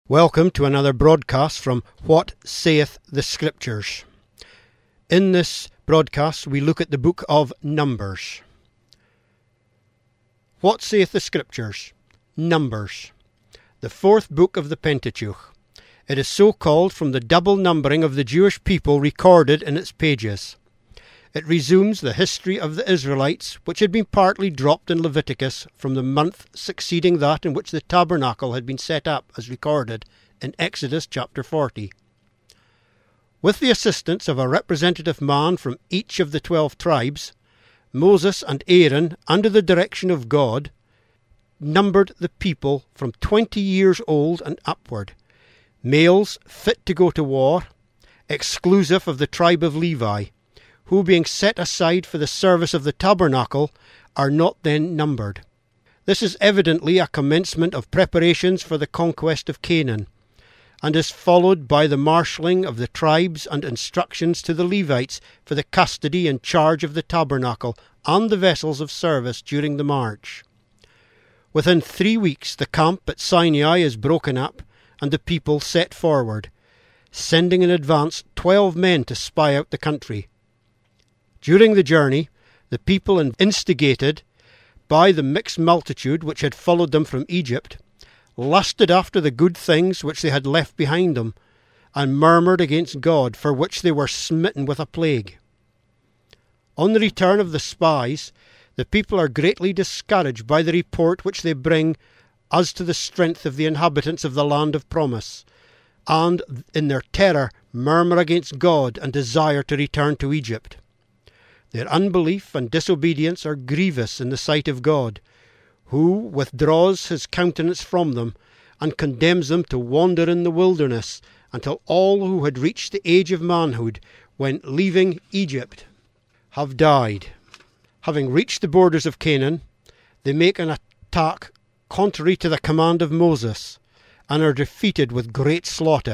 Welcome to another broadcast from What Saith the Scriptures. In this broadcast we look at the book of Numbers. What saith the Scriptures? Numbers, the fourth book of the Pentateuch. It is so called from the double numbering of the Jewish people recorded in its pages. It resumes the history of the Israelites, which had been partly dropped in Leviticus from the month succeeding that in which the tabernacle had been set up, as recorded in Exodus chapter 40. With the assistance of a representative man from each of the 12 tribes, Moses and Aaron, under the direction of God, numbered the people from 20 years old and upward, males fit to go to war, exclusive of the tribe of Levi, who, being set aside for the service of the tabernacle, are not then numbered. This is evidently a commencement of preparations for the conquest of Canaan, and is followed by the marshalling of the tribes and instructions to the Levites for the custody and charge of the tabernacle and the vessels of service during the march. Within 3 weeks the camp at Sinai is broken up, and the people set forward, sending in advance 12 men to spy out the country. During the journey, the people, instigated by the mixed multitude which had followed them from Egypt, lusted after the good things which they had left behind them, and murmured against God, for which they were smitten with a plague. On the return of the spies, the people are greatly discouraged by the report which they bring as to the strength of the inhabitants of the land of promise, and in their terror murmur against God and desire to return to Egypt. Their unbelief and disobedience are grievous in the sight of God, who withdraws his countenance from them and condemns them to wander in the wilderness until all who had reached the age of manhood when leaving Egypt have died. Having reached the borders of Canaan, they make an attack contrary to the command of Moses and are defeated with great slaughter.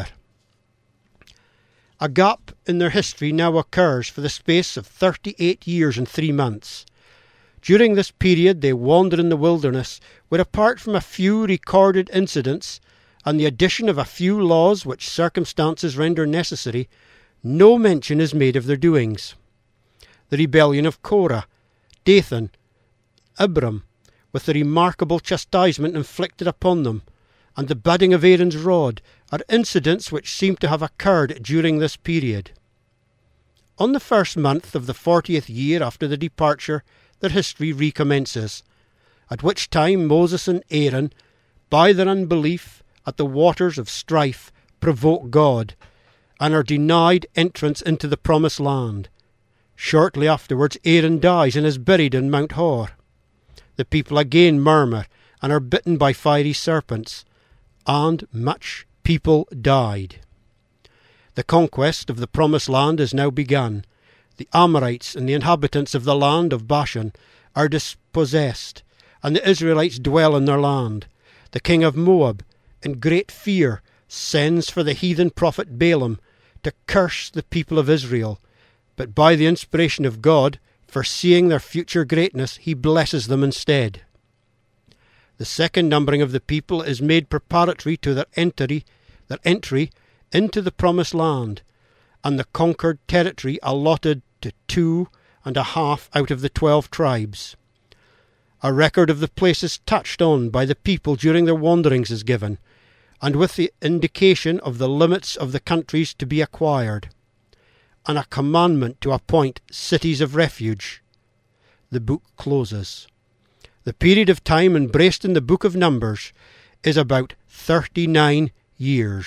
A gap in their history now occurs for the space of 38 years and 3 months. During this period they wander in the wilderness, where apart from a few recorded incidents and the addition of a few laws which circumstances render necessary, no mention is made of their doings. The rebellion of Korah, Dathan, Abiram, with the remarkable chastisement inflicted upon them, and the budding of Aaron's rod, are incidents which seem to have occurred during this period. On the first month of the 40th year after the departure, their history recommences, at which time Moses and Aaron, by their unbelief at the waters of strife, provoke God, and are denied entrance into the promised land. Shortly afterwards Aaron dies and is buried in Mount Hor. The people again murmur and are bitten by fiery serpents, and much people died. The conquest of the promised land is now begun. The Amorites and the inhabitants of the land of Bashan are dispossessed, and the Israelites dwell in their land. The king of Moab, in great fear, sends for the heathen prophet Balaam to curse the people of Israel, but by the inspiration of God, foreseeing their future greatness, he blesses them instead. The second numbering of the people is made preparatory to their entry into the promised land, and the conquered territory allotted to 2.5 out of the 12 tribes. A record of the places touched on by the people during their wanderings is given, and with the indication of the limits of the countries to be acquired, and a commandment to appoint cities of refuge. The book closes. The period of time embraced in the book of Numbers is about 39 years.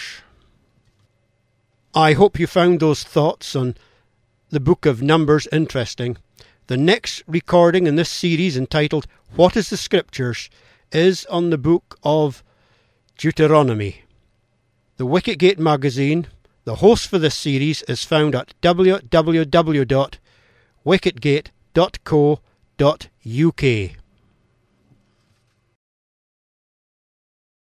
I hope you found those thoughts on the book of Numbers interesting. The next recording in this series, entitled What is the Scriptures, is on the book of Deuteronomy. The Wicketgate magazine, the host for this series, is found at www.wicketgate.co.uk.